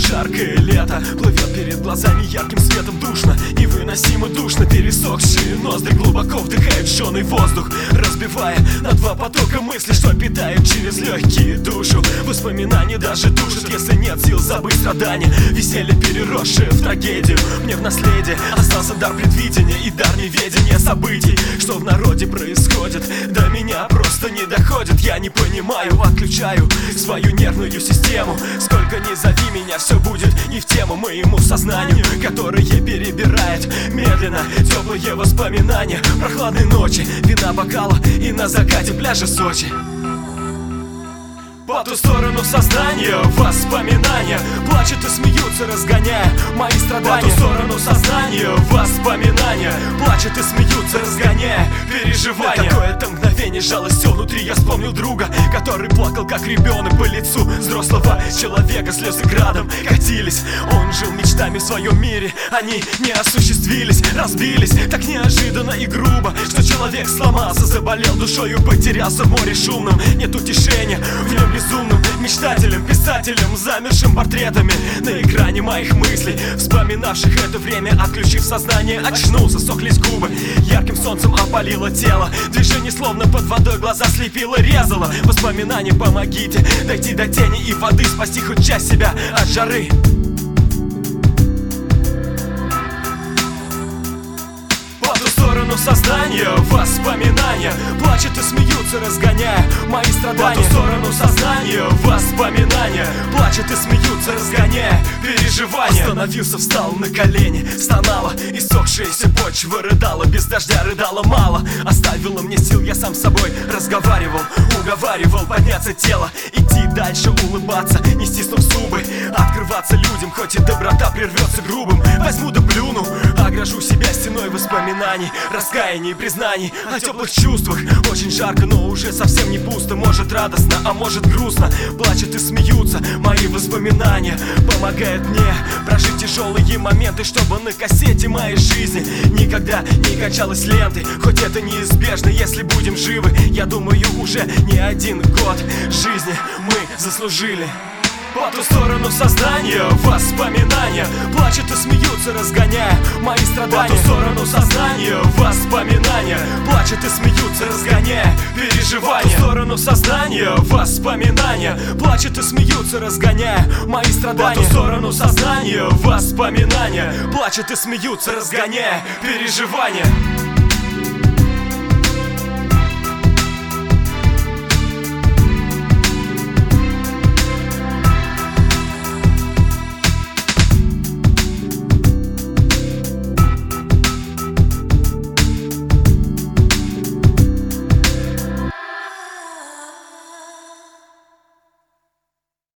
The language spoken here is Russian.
жаркое лето плывет перед глазами ярким светом, душно, невыносимо душно. Пересохшие ноздри глубоко вдыхают жженый воздух, разбивая на два потока мысли, что питают через легкие душу. Воспоминания даже душат, если нет сил забыть страдания. Веселье, переросшее в трагедию, мне в наследие остался дар предвидения и дар неведения событий, что в народе происходит. До меня просто не доходит, я не понимаю, отключаю свою нервную систему. Сколько ни зови меня, все будет не в тему моему сознанию, которое перебирает медленно теплые воспоминания. Прохладной ночи, вина бокала и на закате пляжа Сочи. По ту сторону сознания воспоминания плачут и смеются, разгоняя мои страдания. По ту сторону сознания воспоминания плачут и смеются, разгоняя переживания. Какое-то мгновение жалости внутри, я вспомнил друга, который плакал как ребенок по лицу взрослого человека. Слезы градом катились, он жил мечтами в своем мире, они не осуществились, разбились так неожиданно и грубо, что человек сломался, заболел душою, потерялся в море шумном. Нет утешения в нем безумным мечтателем, писателем, замершим портретами на экране моих мыслей, вспоминавших это время. Отключив сознание, очнулся, сохлись губы, ярким солнцем опалило тело. Движение словно под водой, глаза слепило, резало. Воспоминания, помогите дойти до тени и воды, спасти хоть часть себя от жары. Сознание, воспоминания плачут и смеются, разгоняя мои страдания. По ту сторону сознания воспоминания плачут и смеются, разгоняя переживания. Остановился, встал на колени, стонала иссохшаяся почва, рыдала без дождя, рыдала мало. Оставила мне сил, я сам с собой разговаривал, уговаривал подняться тело, идти дальше, улыбаться, не стиснув зубы, открываться людям, хоть и доброта прервется грубым. Возьму да плюну, огражу себя стеной воспоминаний, раскаяний и признаний о теплых чувствах. Очень жарко, но уже совсем не пусто. Может радостно, а может грустно. Плачут и смеются мои воспоминания, помогают мне прожить тяжелые моменты, чтобы на кассете моей жизни никогда не качалась лентой. Хоть это неизбежно, если будем живы, я думаю, уже не один год жизни мы заслужили. По ту сторону сознания воспоминания плачут и смеются, разгоняя мои страдания. По ту сторону сознания воспоминания плачут и смеются, разгоняя переживания. По ту сторону сознания воспоминания плачут и смеются, разгоняя мои страдания. По ту сторону сознания воспоминания плачут и смеются, разгоняя переживания.